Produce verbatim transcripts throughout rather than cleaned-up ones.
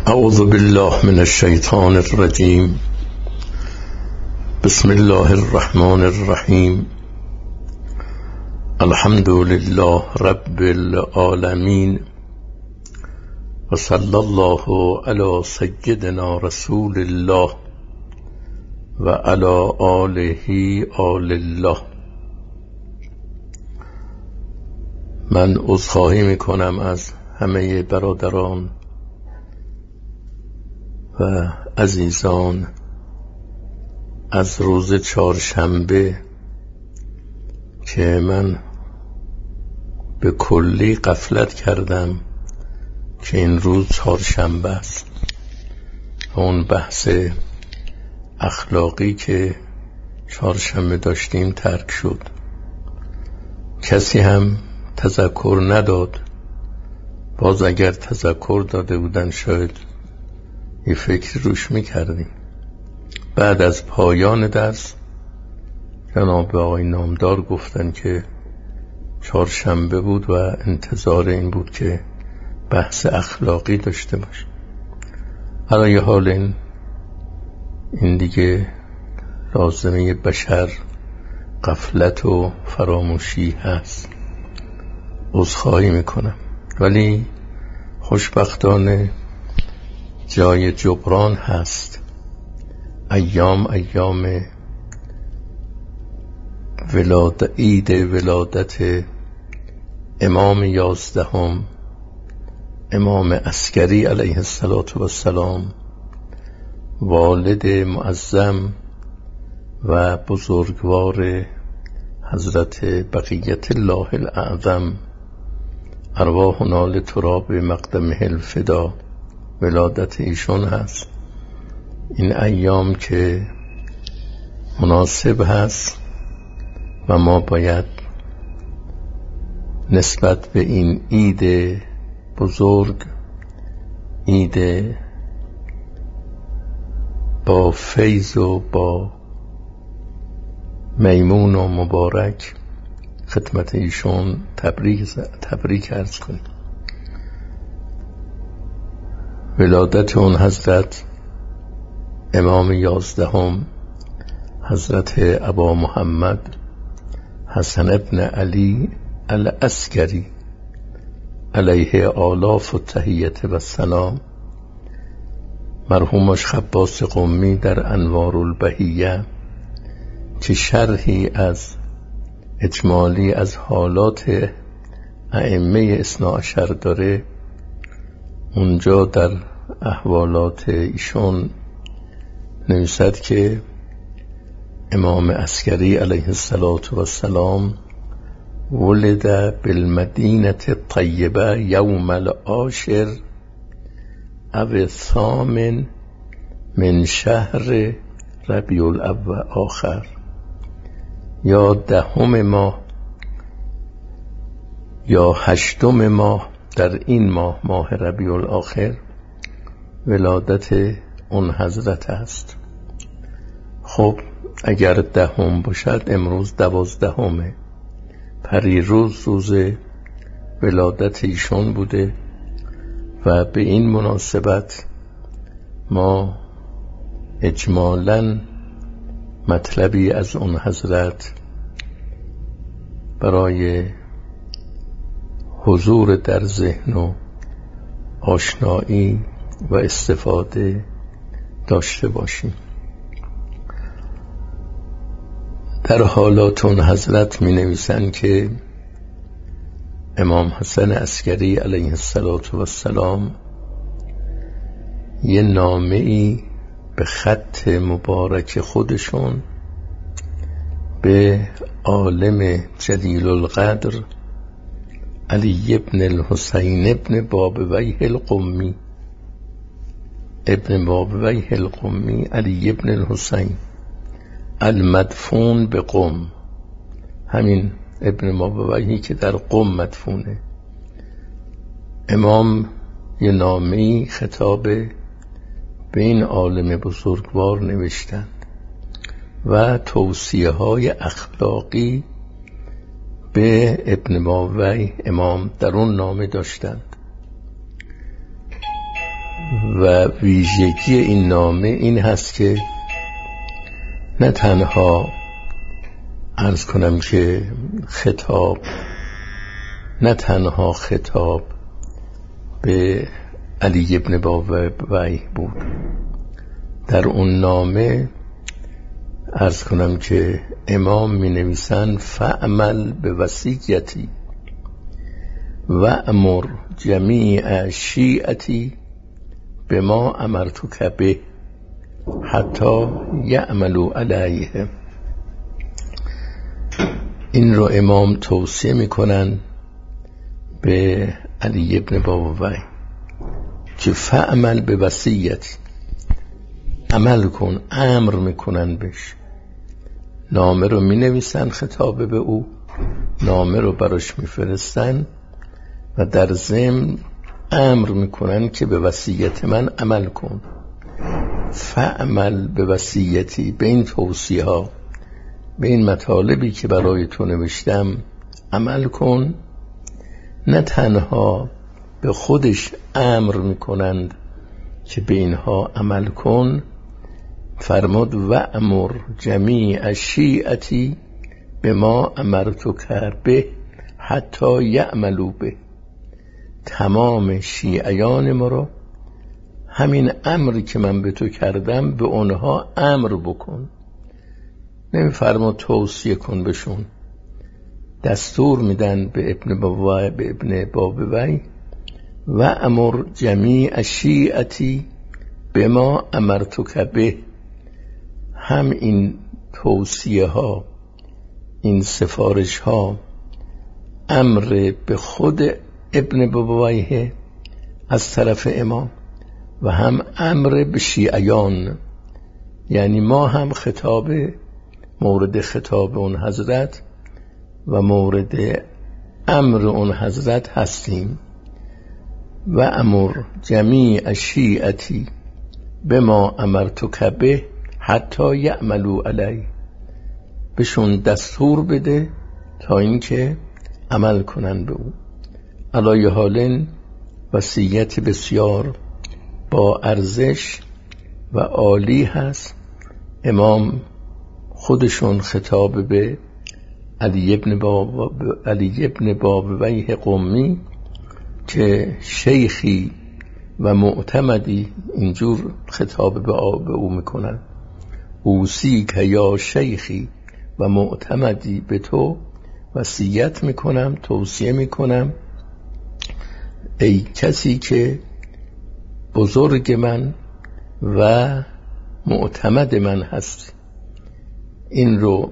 اعوذ بالله من الشیطان الرجیم. بسم الله الرحمن الرحیم. الحمد لله رب العالمین و صلی الله علی سیدنا رسول الله و علی آله آل الله. من عذرخواهی میکنم از همه برادران و عزیزان از روز چهارشنبه که من به کلی غفلت کردم که این روز چهارشنبه است. اون بحث اخلاقی که چهارشنبه داشتیم ترک شد. کسی هم تذکر نداد. باز اگر تذکر داده بودن شاید یه فکر روش میکردیم. بعد از پایان درس جناب آقای نامدار گفتن که چهارشنبه بود و انتظار این بود که بحث اخلاقی داشته باشه. برای حال این این دیگه لازمه بشر غفلت و فراموشی هست. عذرخواهی میکنم، ولی خوشبختانه جای جبران هست. ایام ایام ولادت عید ولادت امام یازدهم امام عسکری علیه السلام، والد معظم و بزرگوار حضرت بقیت الله الاعظم، ارواحنا لتراب مقدمه الفدا، ولادت ایشون هست. این ایام که مناسب هست و ما باید نسبت به این عید بزرگ، عید با فیض و با میمون و مبارک، خدمت ایشون تبریک تبریک عرض کنیم. ولادت اون حضرت امام یازدهم حضرت ابا محمد حسن ابن علی العسکری علیه آلاف و تحیت و سلام، مرحومش خباس قمی در انوار البهیه که شرحی از اجمالی از حالات ائمه اثنا عشر داره، اونجا در احوالات ایشون نویسد که امام عسکری علیه السلام ولد بالمدینه الطیبه یوم العاشر او الثامن من شهر ربیع الاول آخر، یا دهم ماه یا هشتم ماه در این ماه، ماه ربیع الاخر، ولادت اون حضرت است. خب اگر دهم باشد امروز دوازدهمه، پریروز روز ولادت ایشون بوده و به این مناسبت ما اجمالاً مطلبی از اون حضرت برای حضور در ذهن و آشنایی و استفاده داشته باشیم. در حالات اون حضرت می نویسن که امام حسن عسکری علیه السلام یه نامه ای به خط مبارک خودشون به عالم جلیل القدر علی ابن الحسین ابن بابویه القمی ابن بابویه القمی علی ابن الحسین المدفون به قم، همین ابن بابویه که در قم مدفونه، امام یه نامه‌ای خطاب به این عالم بزرگوار نوشتند و توصیه های اخلاقی به ابن بابویه امام در اون نامه داشتند. و ویژگی این نامه این هست که نه تنها عرض کنم که خطاب نه تنها خطاب به علی ابن بابوی بود، در اون نامه عرض کنم که امام می نویسن فعمل به وصیتی و امر جمیع شیعتی به ما امرتک به حتی یعملوا علیه. این رو امام توصیه میکنن به علی ابن بابوی که فعمل به وصیتی، عمل کن، امر میکنن بهش. نامه رو می نویسن خطاب به او، نامه رو براش میفرستن و در ضمن امر میکنن که به وصیت من عمل کن. فعمل به وصیتی، به این توصیه ها، به این مطالبی که برای تو نوشتم عمل کن. نه تنها به خودش امر میکنند که به اینها عمل کن، فرمود و امر جمیع شیعتی به ما امرتک به حتی یعملوا به. تمام شیعیان ما رو همین امری که من به تو کردم به اونها امر بکن. نمیفرما توصیه کن بهشون، دستور میدن به ابن بابوی به ابن بابوی و امر جمیع شیعتی به ما امرتک به. هم این توصیه ها، این سفارش ها امر به خود ابن بابویه از طرف امام و هم امر به شیعیان، یعنی ما هم خطاب مورد خطاب اون حضرت و مورد امر اون حضرت هستیم. و امر جمیع شیعتی به ما امرتک به حتی یعملوا علی. بهشون دستور بده تا اینکه عمل کنن به او. علای حالن وصیت بسیار با ارزش و عالی هست. امام خودشون خطاب به علی ابن باب علی ابن بابوی قمی که شیخی و معتمدی اینجور خطاب به او میکنن: اوصی که یا شیخی و معتمدی، به تو وصیت میکنم، توصیه میکنم ای کسی که بزرگ من و معتمد من هست. این رو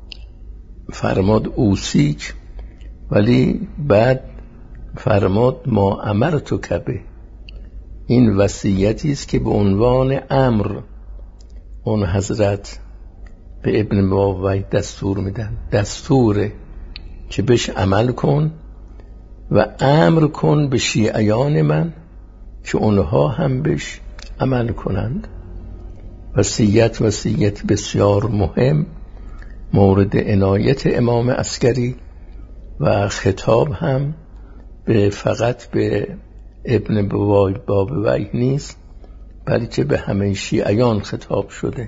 فرماد اوصیک، ولی بعد فرماد ما امرتک به. این وصیتی است که به عنوان امر اون حضرت به ابن بابوی دستور میدن، دستوره که بهش عمل کن و امر کن به شیعیان من که اونها هم بهش عمل کنند. وصیت وصیت بسیار مهم مورد عنایت امام عسکری و خطاب هم به فقط به ابن بابوی نیست، بلکه به همه شیعیان خطاب شده.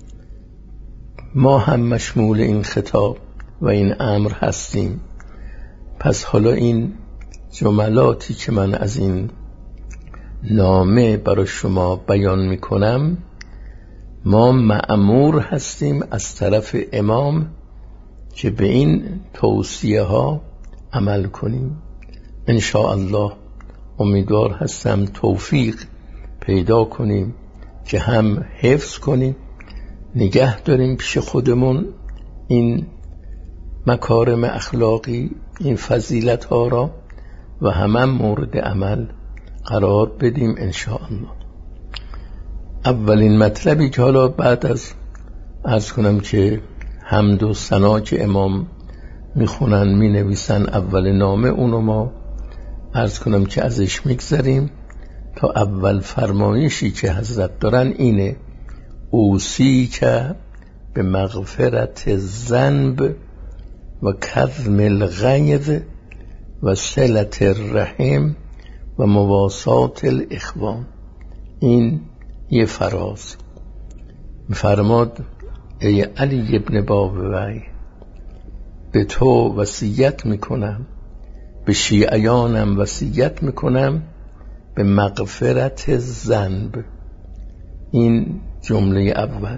ما هم مشمول این خطاب و این امر هستیم. پس حالا این جملاتی که من از این نامه برای شما بیان میکنم، ما مأمور هستیم از طرف امام که به این توصیه ها عمل کنیم. انشاءالله امیدوار هستم توفیق پیدا کنیم که هم حفظ کنیم، نگه داریم پیش خودمون این مکارم اخلاقی، این فضیلت ها را، و هم, هم مورد عمل قرار بدیم انشاءالله. اولین مطلبی که حالا بعد از عرض کنم که حمد و ثنا که امام میخونن مینویسن اول نامه، اونو ما عرض کنم که ازش میگذریم تا اول فرمایشی که حضرت دارن اینه: اوصی که به مغفرت الذنب و کظم الغیظ و صلة الرحم و مواساة الاخوان. این یه فراز. فرماد ای علی ابن بابوی، به تو وصیت میکنم، به شیعیانم وصیت میکنم به مغفرت ذنب. این جمله اول،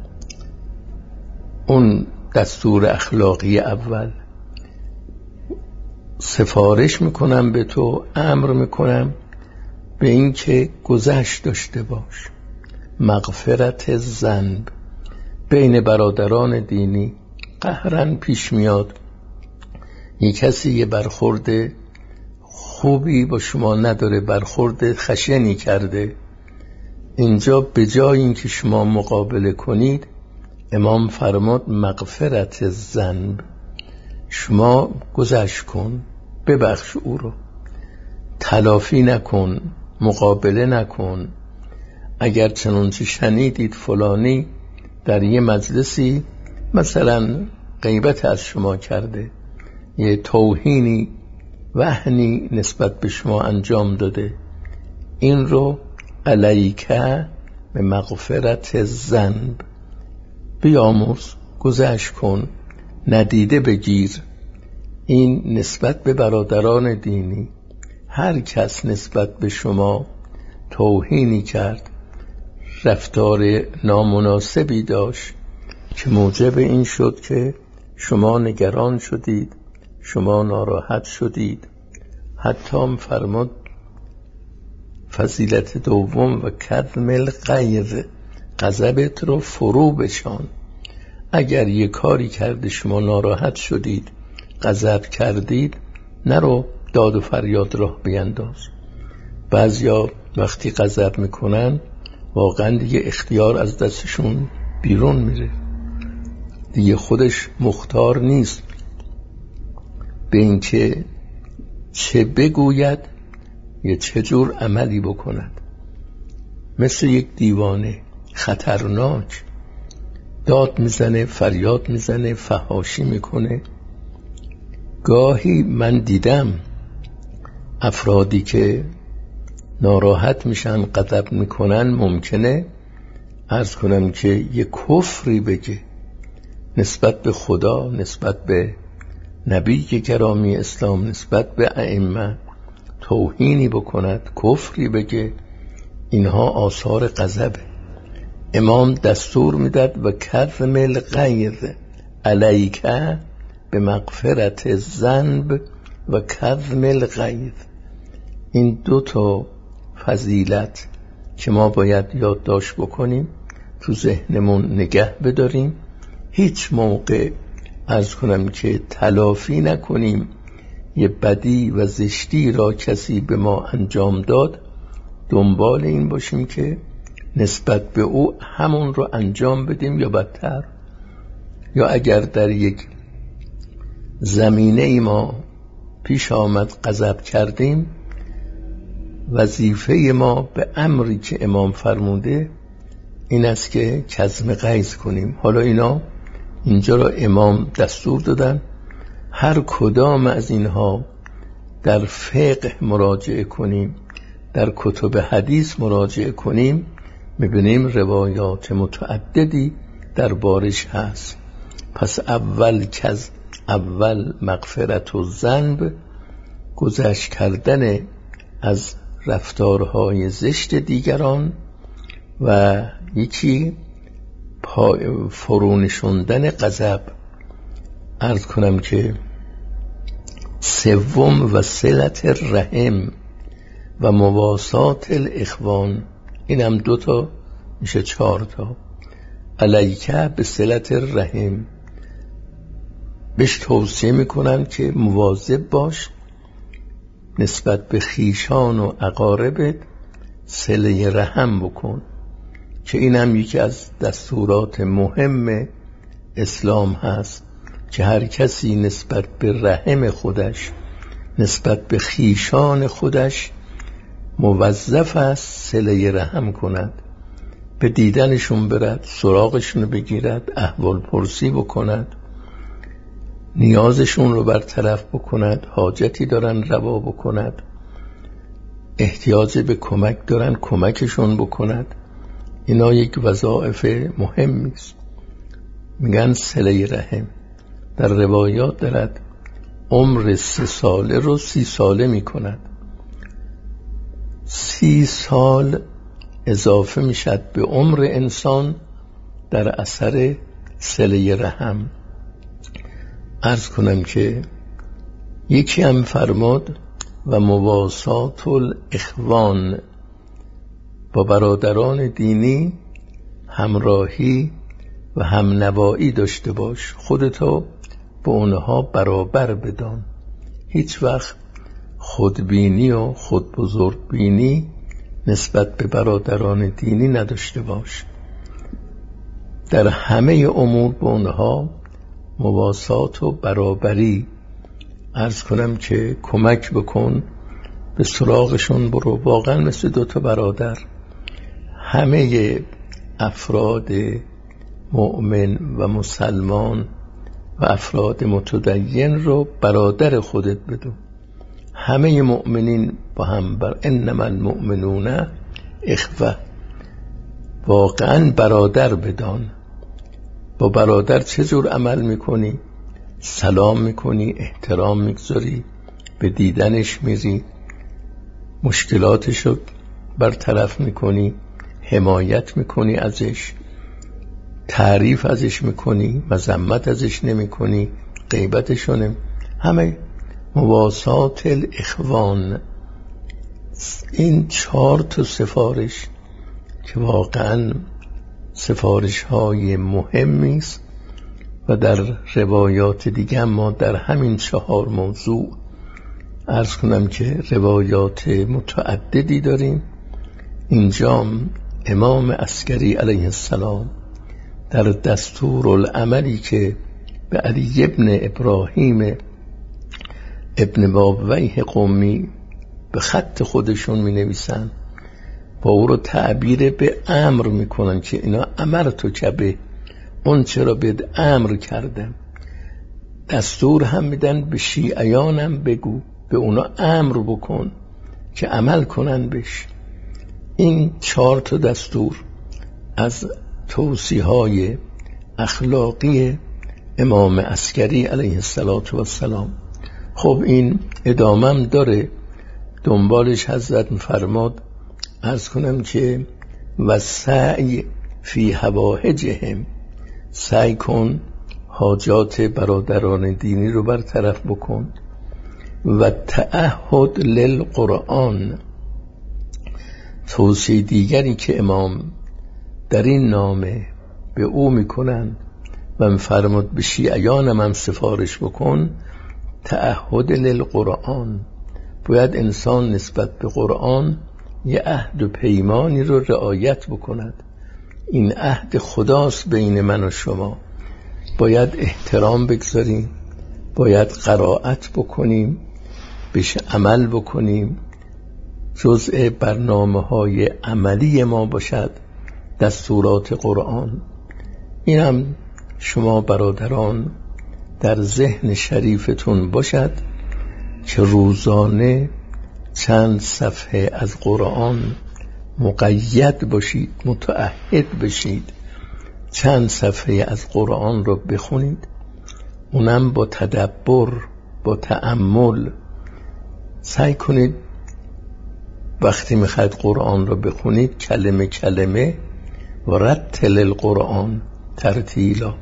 اون دستور اخلاقی اول. سفارش میکنم به تو، امر میکنم به این که گذشت داشته باش. مغفرت ذنب. بین برادران دینی قهرن پیش میاد یک کسی یه برخورد خوبی با شما نداره، برخورد خشنی کرده، اینجا به جای این که شما مقابله کنید، امام فرماد مغفرت ذنب، شما گذشت کن، ببخش او رو، تلافی نکن، مقابله نکن. اگر چنانچه شنیدید فلانی در یه مجلسی مثلا غیبت از شما کرده، یه توهینی وهنی نسبت به شما انجام داده، این رو علیکه به مغفرت ذنب، بیامرز، گذشت کن، ندیده بگیر. این نسبت به برادران دینی. هر کس نسبت به شما توهینی کرد، رفتار نامناسبی داشت که موجب این شد که شما نگران شدید، شما ناراحت شدید، حتی فرمود فضیلت دوم و کظم الغیظ، غضبت رو فرو بشان. اگر یه کاری کرده شما ناراحت شدید، غضب کردید، نرو داد و فریاد راه بینداز. بعضیا وقتی غضب میکنن واقعا دیگه اختیار از دستشون بیرون میره، دیگه خودش مختار نیست به اینکه چه بگوید یا چه جور عملی بکند. مثل یک دیوانه خطرناک داد میزنه، فریاد میزنه، فحاشی میکنه. گاهی من دیدم افرادی که ناراحت میشن، غضب میکنن، ممکنه عرض کنم که یه کفری بگه نسبت به خدا، نسبت به نبی گرامی اسلام، نسبت به ائمه توهینی بکند، کفری بگه. اینها آثار غضبه. امام دستور میداد و کظم الغیظ علیکه به مغفرت ذنب و کظم الغیظ. این دو تا فضیلت که ما باید یادداشت بکنیم، تو ذهنمون نگه بداریم. هیچ موقع عرض کنم که تلافی نکنیم یه بدی و زشتی را کسی به ما انجام داد، دنبال این باشیم که نسبت به او همون رو انجام بدیم یا بدتر. یا اگر در یک زمینه ای ما پیش آمد غضب کردیم، وظیفه ما به امری که امام فرموده این است که کظم غیظ کنیم. حالا اینا اینجا را امام دستور دادن، هر کدام از اینها در فقه مراجعه کنیم، در کتب حدیث مراجعه کنیم، میبینیم روایات متعددی در بارش هست. پس اول کز اول مغفرت و ذنب، گذشت کردن از رفتارهای زشت دیگران، و یکی فرونشوندن غضب. عرض کنم که سوم و صلت الرحم و مواسات الاخوان، این هم دو تا میشه چهار تا. علیکه به صلت الرحم، بهش توصیه میکنن که مواظب باش نسبت به خیشان و اقاربت صله رحم بکن، که این هم یکی از دستورات مهم اسلام هست که هر کسی نسبت به رحم خودش، نسبت به خیشان خودش موظف است صله رحم کند، به دیدنشون برد، سراغشون بگیرد، احوال پرسی بکند، نیازشون رو برطرف بکند، حاجتی دارن روا بکند. احتیاج به کمک دارن کمکشون بکند. اینا یک وظایف مهمی است. میگن صله رحم. در روایات دارد عمر سه ساله رو سی ساله میکند. سی سال اضافه میشد به عمر انسان در اثر صله رحم. عرض کنم که یکی هم فرماد و مواسات الاخوان، با برادران دینی همراهی و همنوایی داشته باش، خودتو با اونها برابر بدان. هیچ وقت خودبینی و خودبزرگبینی نسبت به برادران دینی نداشته باش. در همه امور با اونها مواسات و برابری. عرض کنم که کمک بکن، به سراغشون برو، واقعا مثل دوتا برادر. همه افراد مؤمن و مسلمان و افراد متدین رو برادر خودت بدون. همه مؤمنین با هم بر انما المؤمنون اخوه، واقعا برادر بدان. با برادر چجور عمل میکنی؟ سلام میکنی، احترام میگذاری، به دیدنش میری، مشکلاتشو برطرف میکنی، حمایت میکنی ازش، تعریف ازش میکنی، مذمت ازش نمیکنی، غیبتشونه. همه مواسات الاخوان. این چهار تا سفارش که واقعا سفارش های مهمی است و در روایات دیگه ما در همین چهار موضوع عرض کنم که روایات متعددی داریم. اینجا امام عسکری علیه السلام در دستور العملی که به علی ابن ابراهیم ابن بابویه قومی به خط خودشون می نویسن، با او رو تعبیر به امر می کنن که اینا امر تو کبه، اون چرا بهت امر کردم. دستور هم میدن به شیعیانم بگو، به اونا امر بکن که عمل کنن بش. این چهار تا دستور از توصیه های اخلاقی امام عسکری علیه السلام. خب این ادامم داره. دنبالش حضرت فرماد عرض کنم که و سعی فی حوائجهم، سعی کن حاجات برادران دینی رو برطرف بکن. و تعهد للقرآن، توصیه دیگری که امام در این نامه به او میکنن و میفرماد به شیعیانم هم سفارش بکن، تعهد للقرآن. باید انسان نسبت به قرآن یه عهد و پیمانی رو رعایت بکند. این عهد خداست بین من و شما. باید احترام بگذاریم، باید قرائت بکنیم، بهش عمل بکنیم. جزء برنامه های عملی ما باشد دستورات قرآن. این هم شما برادران در ذهن شریفتون باشد که روزانه چند صفحه از قرآن مقید باشید، متعهد بشید، چند صفحه از قرآن رو بخونید، اونم با تدبر، با تأمل. سعی کنید وقتی میخواید قرآن رو بخونید کلمه کلمه و رتل القرآن ترتیلا،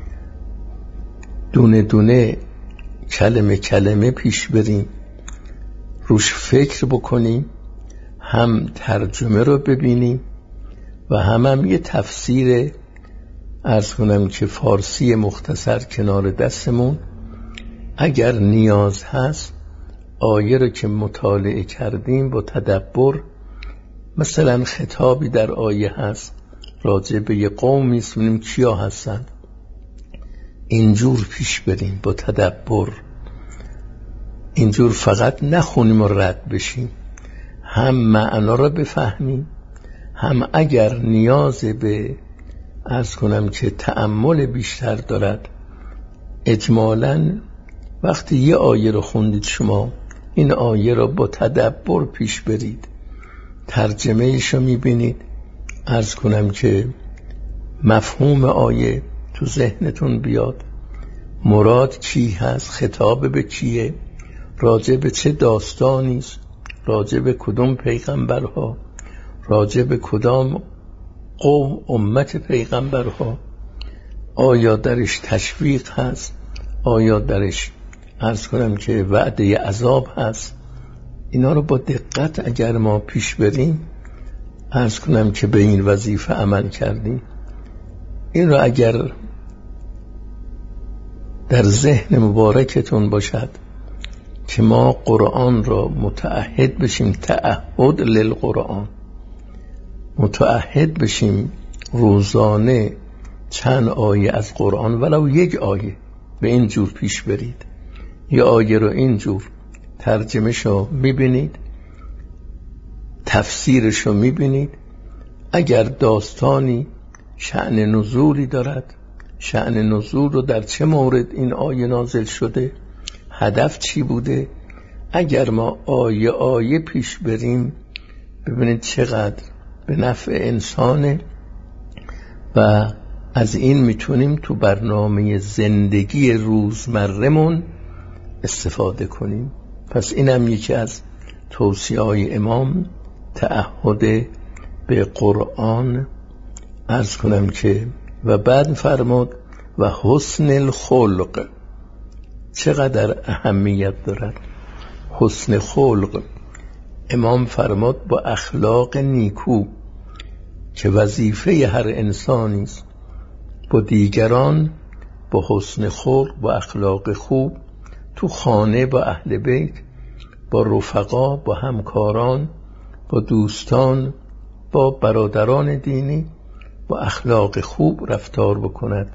دونه دونه کلمه کلمه پیش بریم، روش فکر بکنیم، هم ترجمه رو ببینیم و هم هم یه تفسیر عرض کنم که فارسی مختصر کنار دستمون. اگر نیاز هست آیه رو که مطالعه کردیم با تدبر، مثلا خطابی در آیه هست راجع به یه قومی است، ببینیم کیا هستن، اینجور پیش بریم با تدبر. اینجور فقط نخونیم و رد بشیم، هم معنا رو بفهمیم، هم اگر نیاز به عرض کنم که تأمل بیشتر دارد، اجمالاً وقتی یه آیه رو خوندید شما این آیه را با تدبر پیش برید، ترجمه‌اش رو می‌بینید. عرض کنم که مفهوم آیه تو ذهنتون بیاد، مراد کی هست، خطاب به کیه، راجع به چه داستانی است، راجع به کدوم پیغمبرها، راجع به کدام قوم امت پیغمبرها، آیا درش تشویق هست، آیا درش عرض کنم که وعده عذاب هست. اینا رو با دقت اگر ما پیش بریم، عرض کنم که به این وظیفه عمل کردیم. این رو اگر در ذهن مبارکتون باشد که ما قرآن را متعهد بشیم، تعهد للقرآن، متعهد بشیم روزانه چند آیه از قرآن، ولو یک آیه، به این جور پیش برید. یه آیه رو این جور ترجمه شو میبینید، تفسیرش رو میبینید. اگر داستانی شأن نزولی دارد، شأن نزول رو در چه مورد این آیه نازل شده، هدف چی بوده، اگر ما آیه آیه پیش بریم، ببینید چقدر به نفع انسانه و از این میتونیم تو برنامه زندگی روزمره‌مون استفاده کنیم. پس اینم یکی از توصیه‌های امام، تعهد به قرآن. عرض کنم که و بعد فرمود و حسن الخلق، چقدر اهمیت دارد حسن خلق. امام فرمود با اخلاق نیکو که وظیفه هر انسانی است، با دیگران با حسن خلق، با اخلاق خوب، تو خانه با اهل بیت، با رفقا، با همکاران، با دوستان، با برادران دینی با اخلاق خوب رفتار بکند.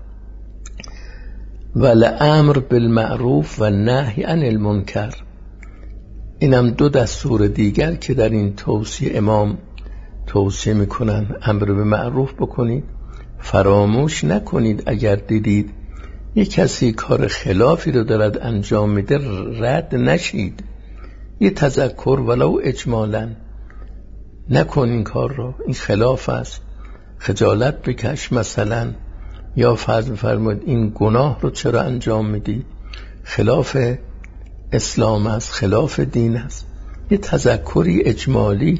والامر بالمعروف و نهی عن المنکر. اینم دو دستور دیگر که در این توصیه امام توصیه میکنن. امر به معروف بکنید، فراموش نکنید اگر دیدید یک کسی کار خلافی رو دارد انجام میده، رد نشید، یه تذکر ولو اجمالا نکن این کار رو، این خلاف است، خجالت بکش مثلا، یا فرض فرمود این گناه رو چرا انجام میدی، خلاف اسلام است، خلاف دین است. یه تذکری اجمالی.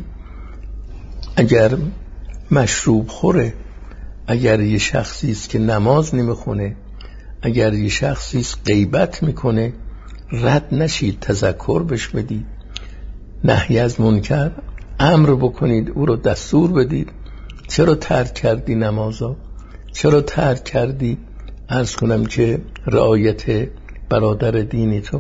اگر مشروب خوره، اگر یه شخصی است که نماز نمیخونه، اگر یه شخصی است غیبت میکنه، رد نشید، تذکر بهش بدید، نهی از منکر امر بکنید، او رو دستور بدید. چرا ترک کردی نمازا، چرا ترک کردی عرض کنم که رعایت برادر دینی تو.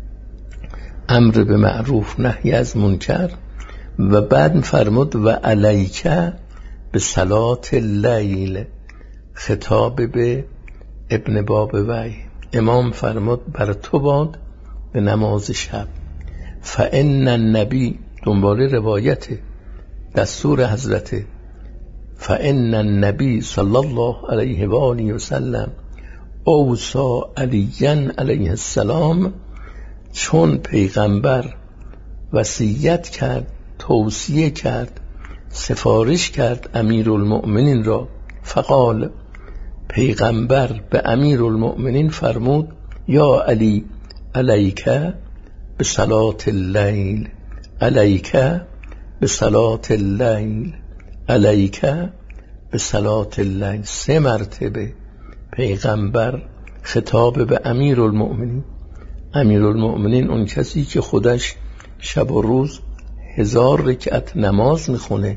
امر به معروف، نهی از منکر. و بعد فرمود و علیکه به صلات اللیل، خطاب به ابن باب وی. امام فرمود بر تو باد به نماز شب. فان النبی، دنبال روایت دستور حضرت، فان النبی صلی الله علیه و آله و سلم اوصى علیاً علیه السلام، چون پیغمبر وصیت کرد، توصیه کرد، سفارش کرد امیرالمؤمنین را. فقال، پیغمبر به امیرالمؤمنین فرمود یا علی علیکه به صلات اللیل، علیکه به صلات اللیل، علیکه به صلات اللیل. سه مرتبه پیغمبر خطاب به امیرالمؤمنین. امیرالمؤمنین اون کسی که خودش شب و روز هزار رکعت نماز میخونه،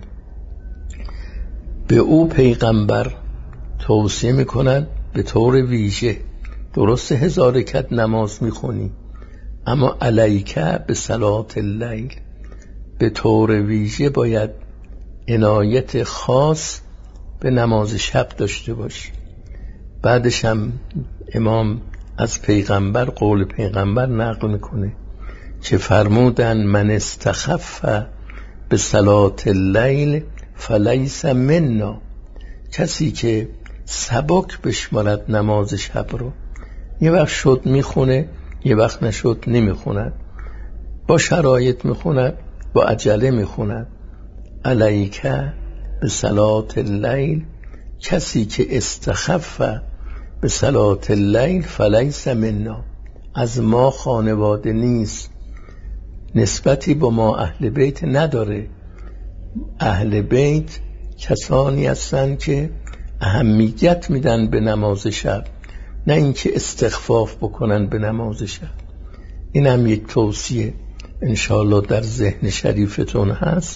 به او پیغمبر توصیه میکنن به طور ویژه. درست هزار رکعت نماز میخونی، اما علیکه به صلات اللیل، به طور ویژه باید عنایت خاص به نماز شب داشته باشی. بعدش هم امام از پیغمبر، قول پیغمبر نقل میکنه که فرمودن من استخف به صلات اللیل فلیس منا، کسی که سبک بشمارد نماز شب رو، یه وقت شد میخونه، یه وقت نشد نمیخوند، با شرایط میخوند، با عجله میخوند علیک به صلات اللیل، کسی که استخف به صلات اللیل فلیس منا، از ما خانواده نیست، نسبتی با ما اهل بیت نداره. اهل بیت کسانی هستند که اهمیت میدن به نماز شب، نه اینکه استخفاف بکنن به نماز شب. این هم یک توصیه انشاءالله در ذهن شریفتون هست.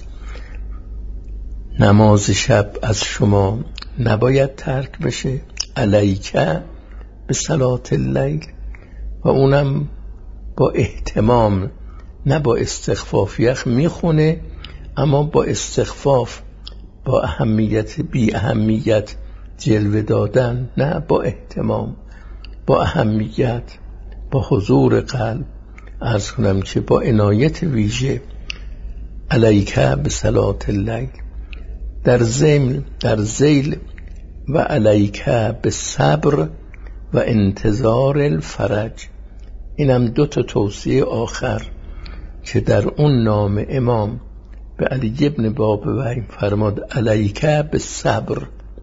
نماز شب از شما نباید ترک بشه، علیک به صلات اللیل، و اونم با اهتمام، نه با استخفاف. یخ میخونه اما با استخفاف، با اهمیت بی اهمیت جلوه دادن، نه، با اهتمام، با اهمیت، با حضور قلب. عرض کنم که با عنایت ویژه علیک به صلات اللیل. در ذیل در ذیل و علیک به صبر و انتظار الفرج. اینم دو تا توصیه آخر که در اون نام امام به علی ابن بابوی فرماد علیک به صبر.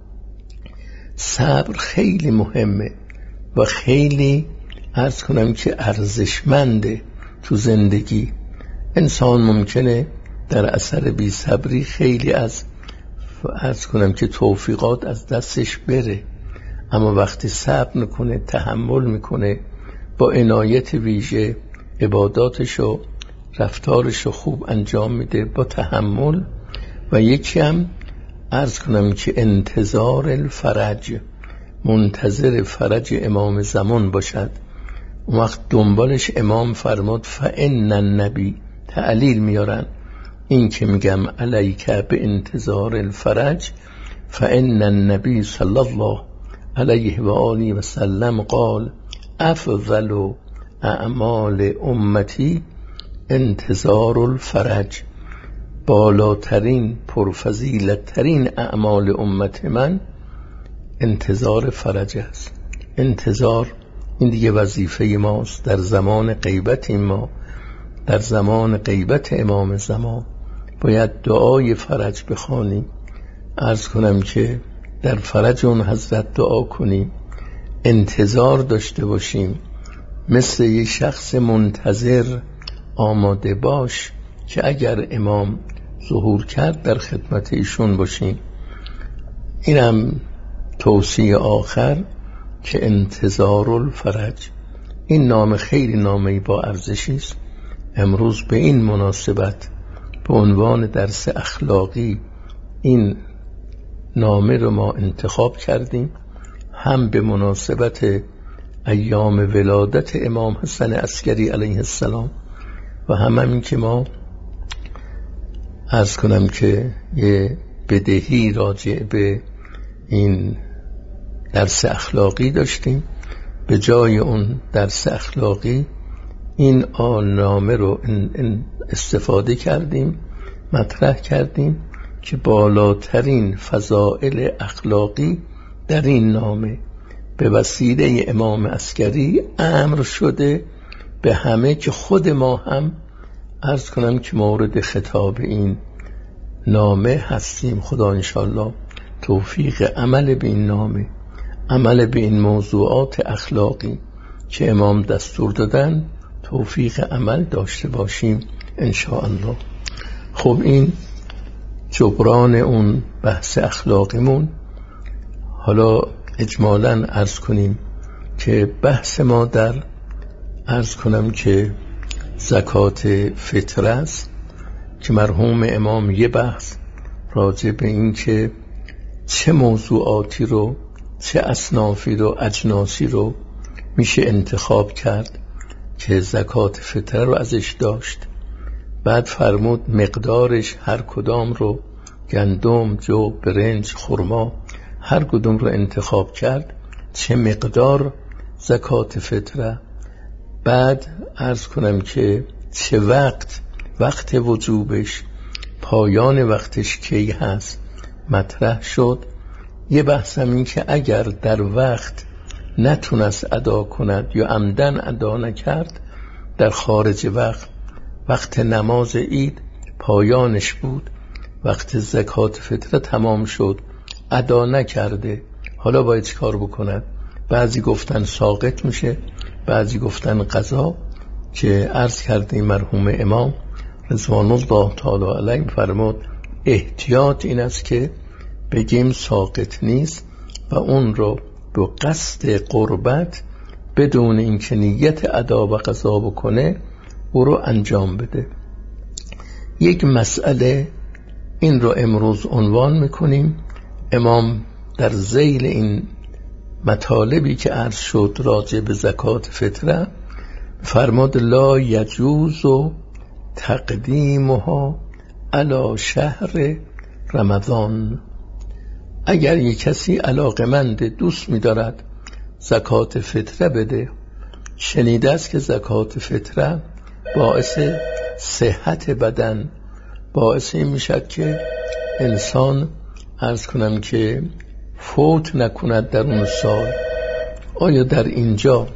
صبر خیلی مهمه و خیلی عرض کنم که ارزشمنده تو زندگی. انسان ممکنه در اثر بی صبری خیلی از عرض کنم که توفیقات از دستش بره، اما وقتی صبر میکنه، تحمل میکنه، با عنایت ویژه عباداتشو، رفتارشو خوب انجام میده با تحمل. و یکی هم عرض کنم که انتظار الفرج، منتظر فرج امام زمان باشد. اون وقت دنبالش امام فرماد فإن النبی، تعلیل میارن این که میگم علیک به انتظار الفرج، فإن النبی صلی الله علیه و آله و سلم قال افضل اعمال امتی انتظار الفرج. بالاترین، پرفضیلترین اعمال امت من انتظار فرج است. انتظار این دیگه وظیفه ماست در زمان غیبت ما، در زمان غیبت امام زمان باید دعای فرج بخوانیم. عرض کنم که در فرج اون حضرت دعا کنیم، انتظار داشته باشیم، مثل یک شخص منتظر آماده باش که اگر امام ظهور کرد در خدمت ایشون باشیم. اینم توصیه آخر که انتظار الفرج. این نام خیلی نامی با ارزشی است. امروز به این مناسبت به عنوان درس اخلاقی این نامه رو ما انتخاب کردیم، هم به مناسبت ایام ولادت امام حسن عسکری علیه السلام و هم همین که ما عرض کنم که یه بدهی راجع به این درس اخلاقی داشتیم. به جای اون درس اخلاقی این نامه رو استفاده کردیم، مطرح کردیم که بالاترین فضائل اخلاقی در این نامه به وسیله امام عسکری امر شده به همه، که خود ما هم عرض کنم که مورد خطاب این نامه هستیم. خدا انشالله توفیق عمل به این نامه، عمل به این موضوعات اخلاقی که امام دستور دادن، توفیق عمل داشته باشیم انشاءالله. خب این جبران اون بحث اخلاقیمون. حالا اجمالاً عرض کنیم که بحث ما در عرض کنم که زکات فطر است که مرحوم امام یه بحث راجع به این که چه موضوعاتی رو، چه اصنافی رو، اجناسی رو میشه انتخاب کرد که زکات فطر رو ازش داشت. بعد فرمود مقدارش هر کدام رو، گندم، جو، برنج، خرما، هر کدوم رو انتخاب کرد چه مقدار زکات فطره. بعد عرض کنم که چه وقت، وقت وجوبش، پایان وقتش کی هست مطرح شد. یه بحثم این که اگر در وقت نتونست ادا کند یا عمدن ادا نکرد، در خارج وقت وقت نماز عید پایانش بود، وقت زکات فطره تمام شد، ادا نکرده، حالا باید چه کار بکند؟ بعضی گفتن ساقط میشه، بعضی گفتن قضا، که عرض کردیم مرحوم امام رضوان الله تعالی علیه فرمود احتیاط این است که بگیم ساقط نیست و اون رو به قصد قربت بدون اینکه نیت ادا و قضا بکنه او رو انجام بده. یک مسئله این رو امروز عنوان میکنیم. امام در ذیل این مطالبی که عرض شد راجع به زکات فطره فرمود لا یجوز تقدیمها علی شهر رمضان. اگر یک کسی علاقمند دوست می‌دارد زکات فطره بده، شنیده است که زکات فطره باعث صحت بدن، باعث این میشد که انسان عرض کنم که فوت نکند در اون سال. آیا در اینجا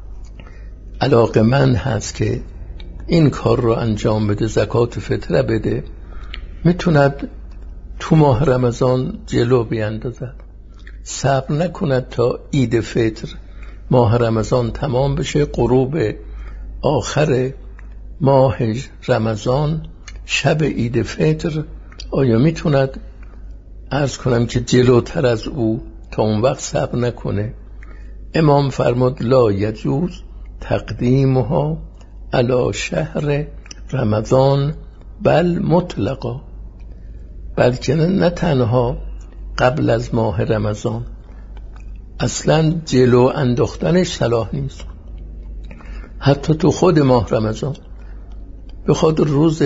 علاقمند هست که این کار رو انجام بده، زکات فطره بده؟ میتوند تو ماه رمضان جلو بیندازد، صبر نکند تا عید فطر ماه رمضان تمام بشه، غروب آخر ماه رمضان شب عید فطر آیا میتوند عرض کنم که جلوتر از او تا اون وقت صبر نکنه؟ امام فرمود لا یجوز تقدیمها علی شهر رمضان بل مطلقا، بلکه نه تنها قبل از ماه رمضان، اصلا جلو انداختنش صلاح نیست. حتی تو خود ماه رمضان بخواد روز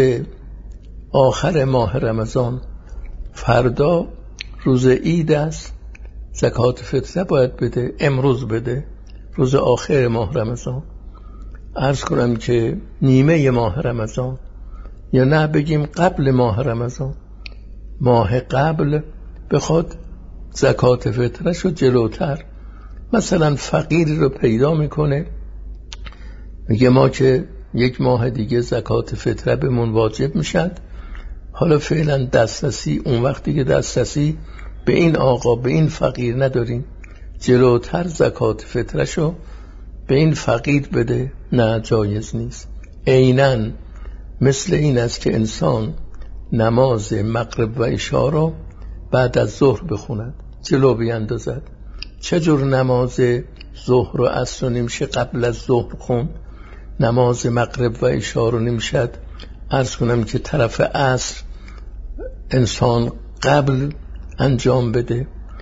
آخر ماه رمضان فردا روز عید است، زکات فطره باید بده، امروز بده، روز آخر ماه رمضان، عرض کنم که نیمه ماه رمضان، یا نه بگیم قبل ماه رمضان، ماه قبل بخواد زکات فطره شو جلوتر. مثلا فقیری رو پیدا میکنه میگه ما که یک ماه دیگه زکات فطره بهمون واجب میشد، حالا فعلا دسترسی، اون وقتی که دسترسی به این آقا به این فقیر نداریم، جلوتر زکات فطره شو به این فقیر بده. نه، جایز نیست. عیناً مثل این است که انسان نماز مغرب و عشا را بعد از ظهر بخوند، جلو بیندازد. چجور نماز ظهر و عصر رو نمیشه قبل از ظهر خوند، نماز مغرب و عشا رو نمیشد عرض کنم که طرف عصر انسان قبل انجام بده؟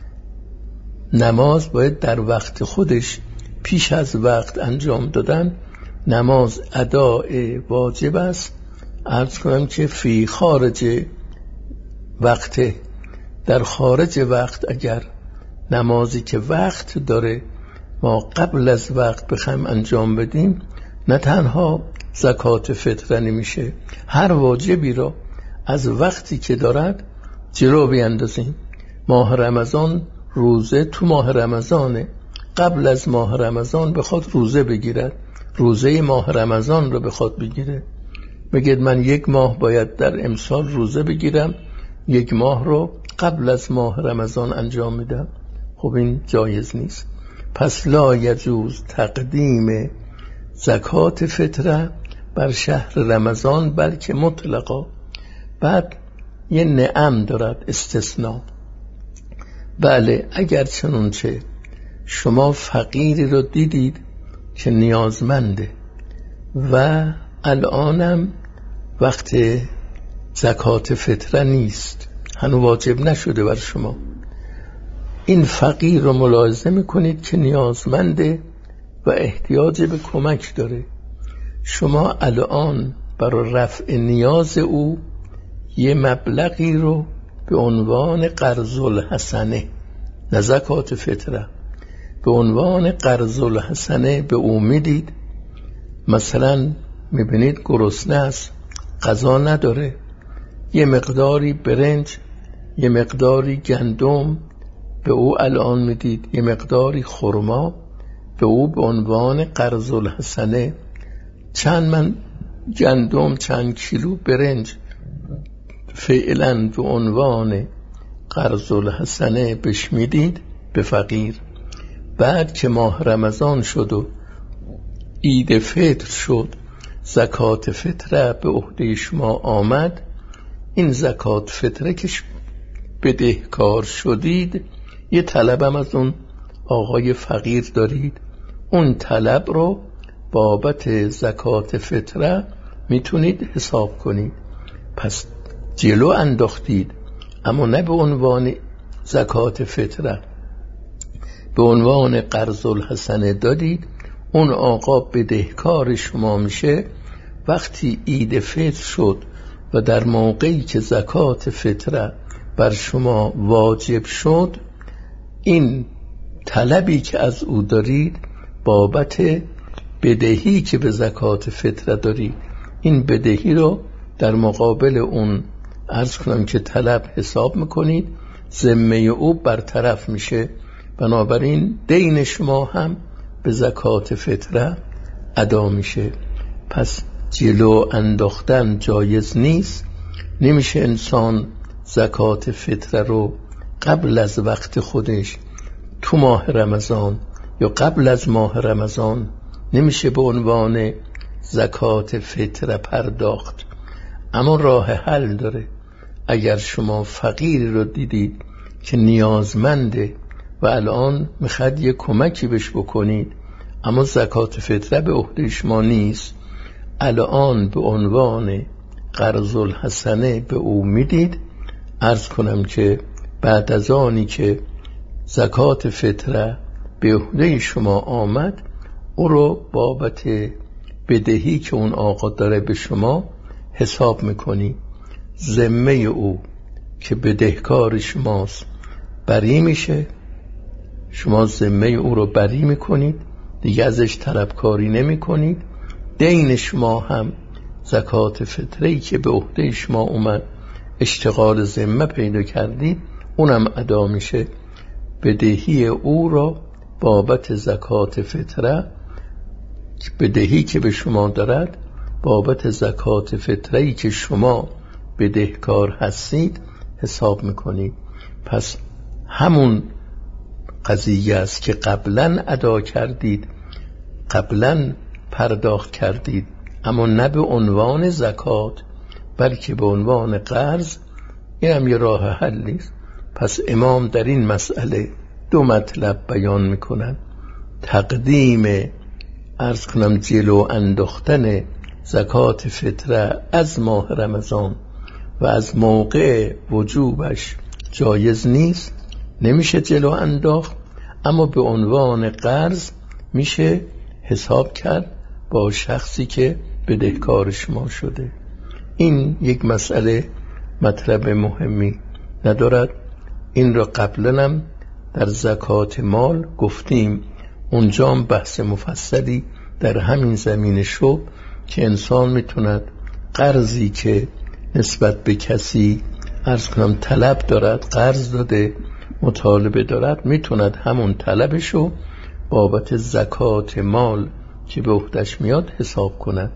نماز باید در وقت خودش، پیش از وقت انجام دادن نماز اداء واجب است، عرض کنم که فی خارج وقت، در خارج وقت اگر نمازی که وقت داره ما قبل از وقت بخوایم انجام بدیم، نه تنها زکات فطره نمیشه، هر واجبی را از وقتی که دارد جلو بیندازیم. ماه رمضان روزه تو ماه رمضانه، قبل از ماه رمضان بخواد روزه بگیرد، روزه ماه رمضان رو بخواد بگیره، بگید من یک ماه باید در امسال روزه بگیرم، یک ماه رو قبل از ماه رمضان انجام میدم، خب این جایز نیست. پس لا یجوز تقدیم زکات فطره بر شهر رمضان بلکه مطلقا. بعد یه نعم دارد، استثناء. بله، اگر چنانچه شما فقیری رو دیدید که نیازمنده و الانم وقت زکات فطره نیست، هنوز واجب نشده بر شما، این فقیر رو ملاحظه میکنید که نیازمنده و احتیاج به کمک داره، شما الان برای رفع نیاز او یه مبلغی رو به عنوان قرض الحسنه، نه زکات فطره، به عنوان قرض الحسنه به او میدید. مثلا میبینید گرسنه است، غذا نداره، یه مقداری برنج، یه مقداری گندم به او الان میدید، یه مقداری خرما به او به عنوان قرض الحسنه. چند من گندم چند کیلو برنج فعلا به عنوان قرض الحسنه بهش میدید به فقیر. بعد که ماه رمضان شد و عید فطر شد، زکات فطره به عهده شما آمد، این زکات فطره که بدهکار شدید یه طلبم از اون آقای فقیر دارید، اون طلب رو بابت زکات فطره میتونید حساب کنید. پس جلو انداختید، اما نه به عنوان زکات فطره، به عنوان قرض الحسنه دادید. اون آقا بدهکار شما میشه. وقتی عید فطر شد و در موقعی که زکات فطره بر شما واجب شد، این طلبی که از او دارید بابت بدهی که به زکات فطره دارید، این بدهی رو در مقابل اون عرض کنم که طلب حساب میکنید، ذمه او برطرف میشه. بنابراین دین شما هم به زکات فطره ادا میشه. پس جلو انداختن جایز نیست. نمیشه انسان زکات فطره رو قبل از وقت خودش تو ماه رمضان یا قبل از ماه رمضان نمیشه به عنوان زکات فطره پرداخت. اما راه حل داره. اگر شما فقیری رو دیدید که نیازمنده و الان میخواد یه کمکی بهش بکنید، اما زکات فطره به عهده شما نیست، الان به عنوان قرض الحسنه به او میدید. عرض کنم که بعد از آنی که زکات فطره به عهده شما آمد، او رو بابت بدهی که اون آقا داره به شما حساب میکنی. ذمه او که بدهکار شماست بری میشه، شما ذمه او رو بری میکنید، دیگه ازش طلبکاری نمی کنید. دین شما هم زکات فطره‌ای که به عهده شما اومد، اشتغال ذمه پیدا کردید، اونم ادا میشه. بدهی او را بابت زکات فطره، بدهی که به شما دارد بابت زکات فطره‌ای که شما بدهکار هستید حساب میکنید. پس همون قضیه است که قبلا ادا کردید، قبلا پرداخت کردید، اما نه به عنوان زکات بلکه به عنوان قرض. این هم یه راه حل نیست. پس امام در این مسئله دو مطلب بیان میکنن: تقدیم عرض کنم جلو انداختن زکات فطره از ماه رمضان و از موقع وجوبش جایز نیست، نمیشه جلو انداخت، اما به عنوان قرض میشه حساب کرد با شخصی که بدهکار شما شده. این یک مسئله مطلب مهمی ندارد. این را قبلا هم در زکات مال گفتیم، اونجا هم بحث مفصلی در همین زمینه شد که انسان میتوند قرضی که نسبت به کسی عرض کنم طلب دارد، قرض داده، مطالبه دارد، میتوند همون طلبشو بابت زکات مال که به عهدش میاد حساب کند.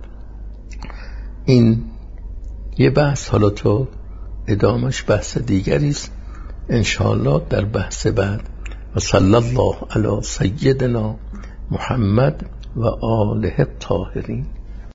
این یه بحث، حالا تو ادامش بحث دیگری است انشاءالله در بحث بعد. و صلی الله علی سیدنا محمد و آله الطاهرین.